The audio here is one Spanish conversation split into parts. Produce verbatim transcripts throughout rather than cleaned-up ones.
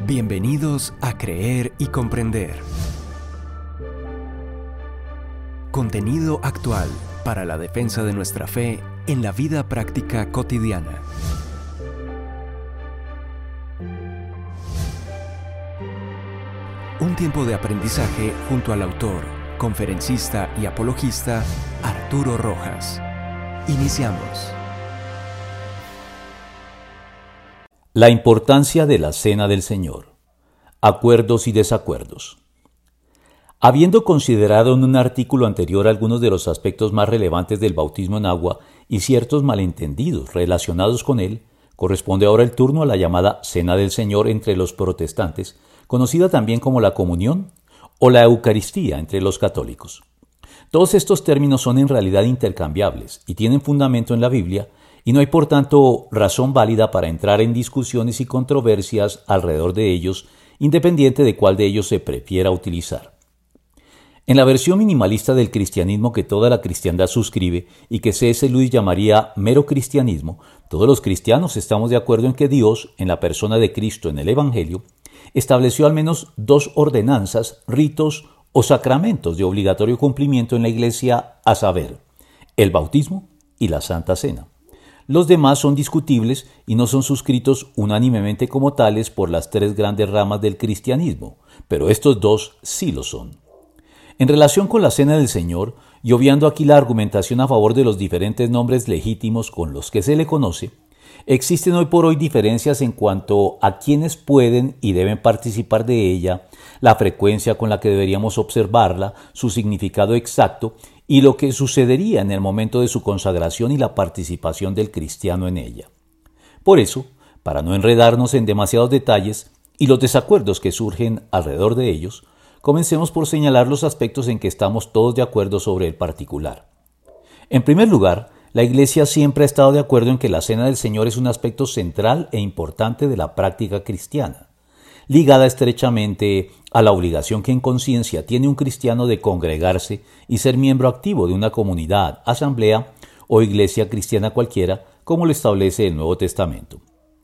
Bienvenidos a Creer y Comprender. Contenido actual para la defensa de nuestra fe en la vida práctica cotidiana. Un tiempo de aprendizaje junto al autor, conferencista y apologista Arturo Rojas. Iniciamos. La importancia de la Cena del Señor. Acuerdos y desacuerdos. Habiendo considerado en un artículo anterior algunos de los aspectos más relevantes del bautismo en agua y ciertos malentendidos relacionados con él, corresponde ahora el turno a la llamada Cena del Señor entre los protestantes, conocida también como la comunión o la Eucaristía entre los católicos. Todos estos términos son en realidad intercambiables y tienen fundamento en la Biblia, y no hay por tanto razón válida para entrar en discusiones y controversias alrededor de ellos, independiente de cuál de ellos se prefiera utilizar. En la versión minimalista del cristianismo que toda la cristiandad suscribe y que C S Lewis llamaría mero cristianismo, todos los cristianos estamos de acuerdo en que Dios, en la persona de Cristo en el Evangelio, estableció al menos dos ordenanzas, ritos o sacramentos de obligatorio cumplimiento en la Iglesia, a saber, el bautismo y la Santa Cena. Los demás son discutibles y no son suscritos unánimemente como tales por las tres grandes ramas del cristianismo, pero estos dos sí lo son. En relación con la Cena del Señor, y obviando aquí la argumentación a favor de los diferentes nombres legítimos con los que se le conoce, existen hoy por hoy diferencias en cuanto a quienes pueden y deben participar de ella, la frecuencia con la que deberíamos observarla, su significado exacto y lo que sucedería en el momento de su consagración y la participación del cristiano en ella. Por eso, para no enredarnos en demasiados detalles y los desacuerdos que surgen alrededor de ellos, comencemos por señalar los aspectos en que estamos todos de acuerdo sobre el particular. En primer lugar, la Iglesia siempre ha estado de acuerdo en que la Cena del Señor es un aspecto central e importante de la práctica cristiana, ligada estrechamente a la obligación que en conciencia tiene un cristiano de congregarse y ser miembro activo de una comunidad, asamblea o iglesia cristiana cualquiera, como lo establece el Nuevo Testamento.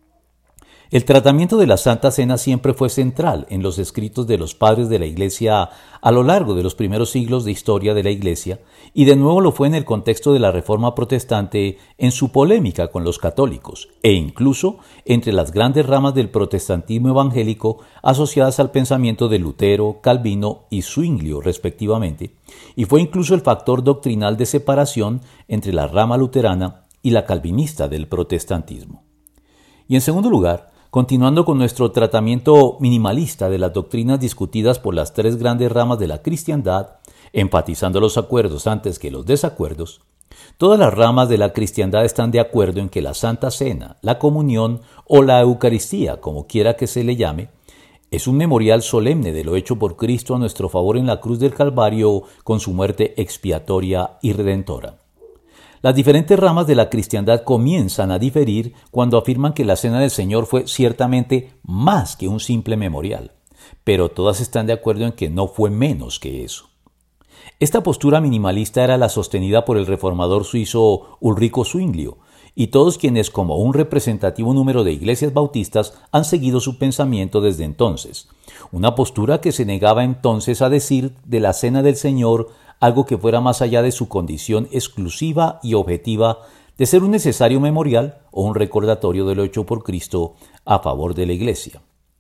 El tratamiento de la Santa Cena siempre fue central en los escritos de los padres de la Iglesia a lo largo de los primeros siglos de historia de la Iglesia, y de nuevo lo fue en el contexto de la Reforma Protestante en su polémica con los católicos, e incluso entre las grandes ramas del protestantismo evangélico asociadas al pensamiento de Lutero, Calvino y Zwinglio respectivamente, y fue incluso el factor doctrinal de separación entre la rama luterana y la calvinista del protestantismo. Y en segundo lugar, continuando con nuestro tratamiento minimalista de las doctrinas discutidas por las tres grandes ramas de la cristiandad, enfatizando los acuerdos antes que los desacuerdos, todas las ramas de la cristiandad están de acuerdo en que la Santa Cena, la comunión o la Eucaristía, como quiera que se le llame, es un memorial solemne de lo hecho por Cristo a nuestro favor en la cruz del Calvario con su muerte expiatoria y redentora. Las diferentes ramas de la cristiandad comienzan a diferir cuando afirman que la Cena del Señor fue ciertamente más que un simple memorial, pero todas están de acuerdo en que no fue menos que eso. Esta postura minimalista era la sostenida por el reformador suizo Ulrico Zwinglio, y todos quienes, como un representativo número de iglesias bautistas, han seguido su pensamiento desde entonces. Una postura que se negaba entonces a decir de la Cena del Señor algo que fuera más allá de su condición exclusiva y objetiva de ser un necesario memorial o un recordatorio de lo hecho por Cristo a favor de la Iglesia.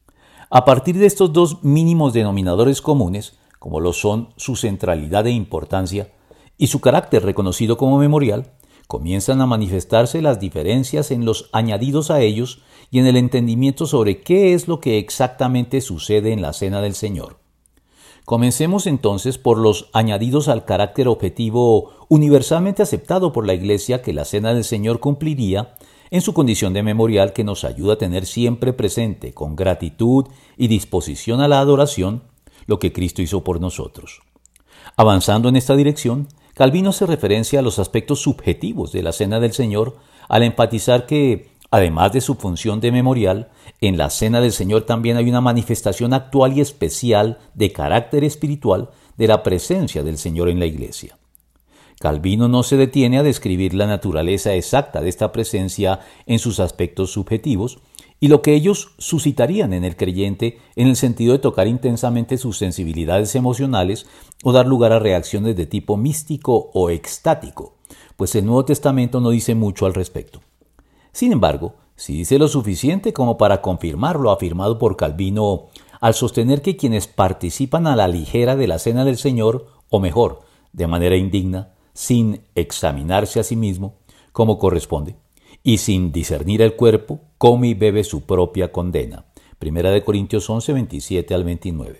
A partir de estos dos mínimos denominadores comunes, como lo son su centralidad e importancia y su carácter reconocido como memorial, comienzan a manifestarse las diferencias en los añadidos a ellos y en el entendimiento sobre qué es lo que exactamente sucede en la Cena del Señor. Comencemos entonces por los añadidos al carácter objetivo universalmente aceptado por la Iglesia que la Cena del Señor cumpliría en su condición de memorial, que nos ayuda a tener siempre presente con gratitud y disposición a la adoración lo que Cristo hizo por nosotros. Avanzando en esta dirección, Calvino hace referencia a los aspectos subjetivos de la Cena del Señor al enfatizar que, además de su función de memorial, en la Cena del Señor también hay una manifestación actual y especial de carácter espiritual de la presencia del Señor en la Iglesia. Calvino no se detiene a describir la naturaleza exacta de esta presencia en sus aspectos subjetivos y lo que ellos suscitarían en el creyente en el sentido de tocar intensamente sus sensibilidades emocionales o dar lugar a reacciones de tipo místico o extático, pues el Nuevo Testamento no dice mucho al respecto. Sin embargo, sí dice lo suficiente como para confirmar lo afirmado por Calvino al sostener que quienes participan a la ligera de la cena del Señor, o mejor, de manera indigna, sin examinarse a sí mismo, como corresponde, y sin discernir el cuerpo, come y bebe su propia condena. Primera de Corintios once, veintisiete al veintinueve.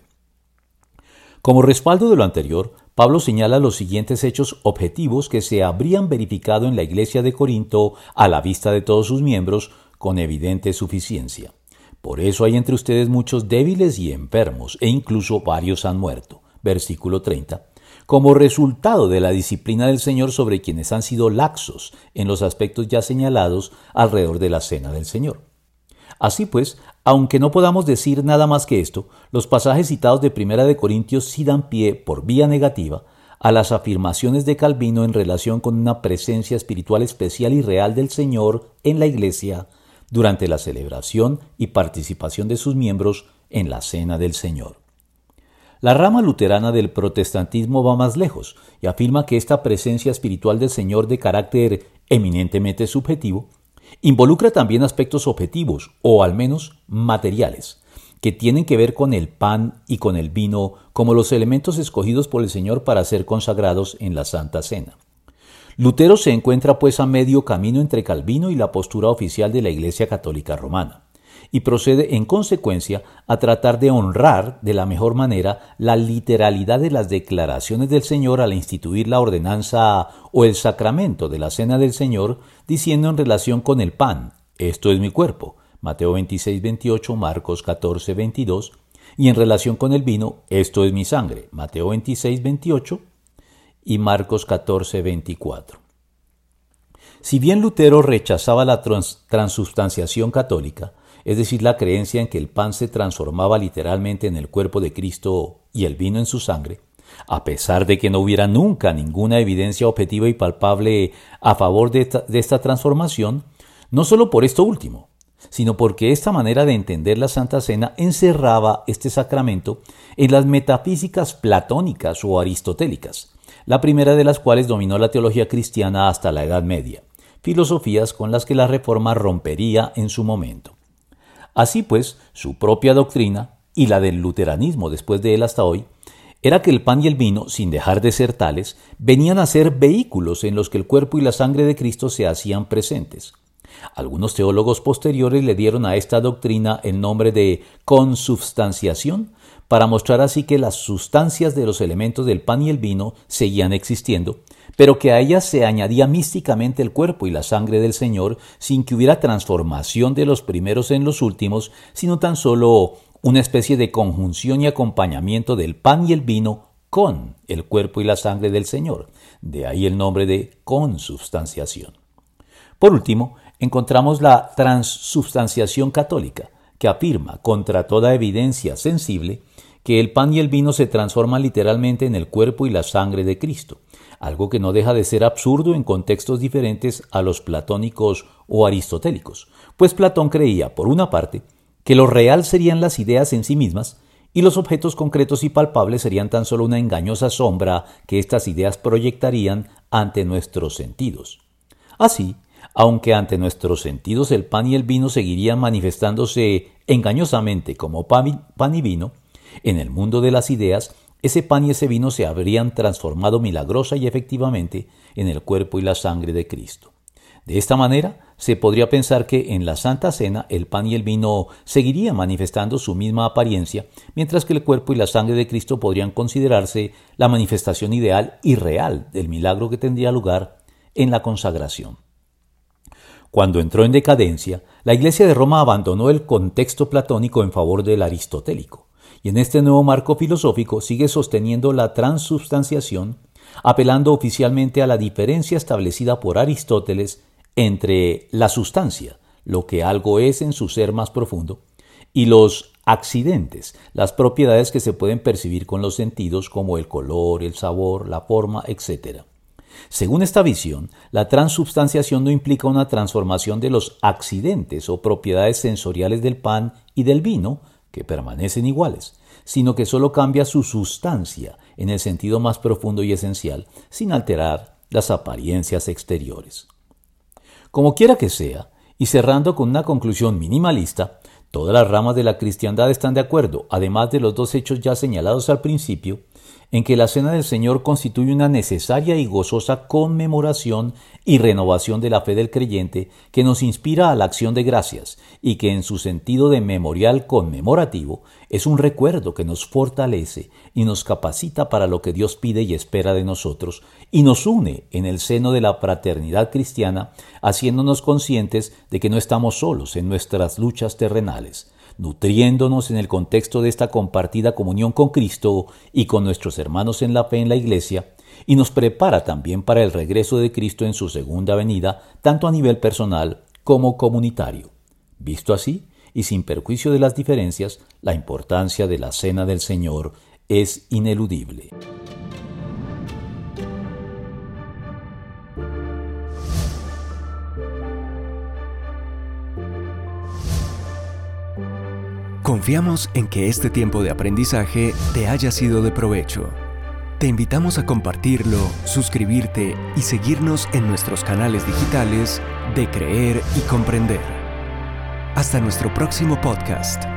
Como respaldo de lo anterior, Pablo señala los siguientes hechos objetivos que se habrían verificado en la iglesia de Corinto a la vista de todos sus miembros con evidente suficiencia. Por eso hay entre ustedes muchos débiles y enfermos, e incluso varios han muerto. Versículo treinta. Como resultado de la disciplina del Señor sobre quienes han sido laxos en los aspectos ya señalados alrededor de la cena del Señor. Así pues, aunque no podamos decir nada más que esto, los pasajes citados de Primera de Corintios sí dan pie, por vía negativa, a las afirmaciones de Calvino en relación con una presencia espiritual especial y real del Señor en la Iglesia durante la celebración y participación de sus miembros en la cena del Señor. La rama luterana del protestantismo va más lejos y afirma que esta presencia espiritual del Señor de carácter eminentemente subjetivo involucra también aspectos objetivos, o al menos materiales, que tienen que ver con el pan y con el vino como los elementos escogidos por el Señor para ser consagrados en la Santa Cena. Lutero se encuentra pues a medio camino entre Calvino y la postura oficial de la Iglesia Católica Romana, y procede en consecuencia a tratar de honrar de la mejor manera la literalidad de las declaraciones del Señor al instituir la ordenanza o el sacramento de la Cena del Señor, diciendo en relación con el pan, esto es mi cuerpo, Mateo veintiséis, veintiocho, Marcos catorce, veintidós, y en relación con el vino, esto es mi sangre, Mateo veintiséis, veintiocho y Marcos catorce, veinticuatro. Si bien Lutero rechazaba la trans- transubstanciación católica, es decir, la creencia en que el pan se transformaba literalmente en el cuerpo de Cristo y el vino en su sangre, a pesar de que no hubiera nunca ninguna evidencia objetiva y palpable a favor de esta, de esta transformación, no solo por esto último, sino porque esta manera de entender la Santa Cena encerraba este sacramento en las metafísicas platónicas o aristotélicas, la primera de las cuales dominó la teología cristiana hasta la Edad Media, filosofías con las que la Reforma rompería en su momento. Así pues, su propia doctrina, y la del luteranismo después de él hasta hoy, era que el pan y el vino, sin dejar de ser tales, venían a ser vehículos en los que el cuerpo y la sangre de Cristo se hacían presentes. Algunos teólogos posteriores le dieron a esta doctrina el nombre de consubstanciación, para mostrar así que las sustancias de los elementos del pan y el vino seguían existiendo, pero que a ellas se añadía místicamente el cuerpo y la sangre del Señor sin que hubiera transformación de los primeros en los últimos, sino tan solo una especie de conjunción y acompañamiento del pan y el vino con el cuerpo y la sangre del Señor. De ahí el nombre de consubstanciación. Por último, encontramos la transubstanciación católica, que afirma, contra toda evidencia sensible, que el pan y el vino se transforman literalmente en el cuerpo y la sangre de Cristo, algo que no deja de ser absurdo en contextos diferentes a los platónicos o aristotélicos, pues Platón creía, por una parte, que lo real serían las ideas en sí mismas y los objetos concretos y palpables serían tan solo una engañosa sombra que estas ideas proyectarían ante nuestros sentidos. Así, aunque ante nuestros sentidos el pan y el vino seguirían manifestándose engañosamente como pan y vino, en el mundo de las ideas, ese pan y ese vino se habrían transformado milagrosa y efectivamente en el cuerpo y la sangre de Cristo. De esta manera, se podría pensar que en la Santa Cena el pan y el vino seguirían manifestando su misma apariencia, mientras que el cuerpo y la sangre de Cristo podrían considerarse la manifestación ideal y real del milagro que tendría lugar en la consagración. Cuando entró en decadencia, la Iglesia de Roma abandonó el contexto platónico en favor del aristotélico, y en este nuevo marco filosófico sigue sosteniendo la transubstanciación, apelando oficialmente a la diferencia establecida por Aristóteles entre la sustancia, lo que algo es en su ser más profundo, y los accidentes, las propiedades que se pueden percibir con los sentidos como el color, el sabor, la forma, etcétera. Según esta visión, la transubstanciación no implica una transformación de los accidentes o propiedades sensoriales del pan y del vino, que permanecen iguales, sino que solo cambia su sustancia en el sentido más profundo y esencial, sin alterar las apariencias exteriores. Como quiera que sea, y cerrando con una conclusión minimalista, todas las ramas de la cristiandad están de acuerdo, además de los dos hechos ya señalados al principio, en que la Cena del Señor constituye una necesaria y gozosa conmemoración y renovación de la fe del creyente que nos inspira a la acción de gracias y que en su sentido de memorial conmemorativo es un recuerdo que nos fortalece y nos capacita para lo que Dios pide y espera de nosotros y nos une en el seno de la fraternidad cristiana, haciéndonos conscientes de que no estamos solos en nuestras luchas terrenales, nutriéndonos en el contexto de esta compartida comunión con Cristo y con nuestros hermanos en la fe en la Iglesia, y nos prepara también para el regreso de Cristo en su segunda venida, tanto a nivel personal como comunitario. Visto así, y sin perjuicio de las diferencias, la importancia de la Cena del Señor es ineludible. Confiamos en que este tiempo de aprendizaje te haya sido de provecho. Te invitamos a compartirlo, suscribirte y seguirnos en nuestros canales digitales de Creer y Comprender. Hasta nuestro próximo podcast.